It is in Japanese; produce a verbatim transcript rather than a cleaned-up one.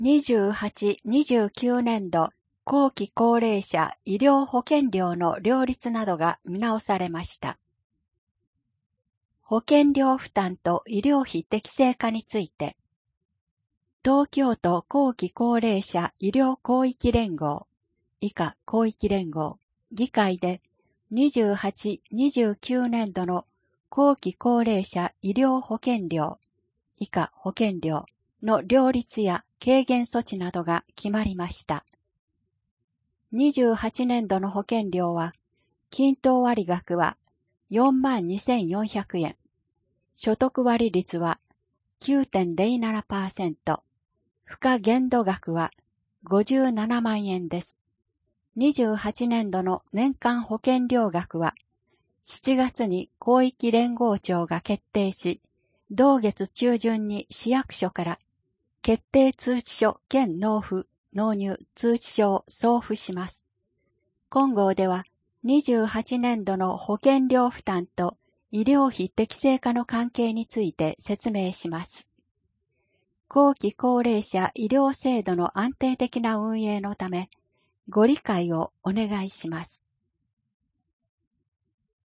にじゅうはち、にじゅうきゅうねんど後期高齢者医療保険料の両立などが見直されました。保険料負担と医療費適正化について、東京都後期高齢者医療広域連合、以下広域連合、議会でにじゅうはち、にじゅうきゅうねんどの後期高齢者医療保険料、以下保険料の両立や軽減措置などが決まりました。にじゅうはちねんどの保険料は、均等割額はよんまんにせんよんひゃくえん、所得割率は きゅうてんゼロななパーセント、付加限度額はごじゅうななまんえんです。にじゅうはちねんどの年間保険料額は、しちがつに広域連合庁が決定し、同月中旬に市役所から決定通知書兼納付、納入通知書を送付します。今号では、にじゅうはちねんどの保険料負担と医療費適正化の関係について説明します。後期高齢者医療制度の安定的な運営のため、ご理解をお願いします。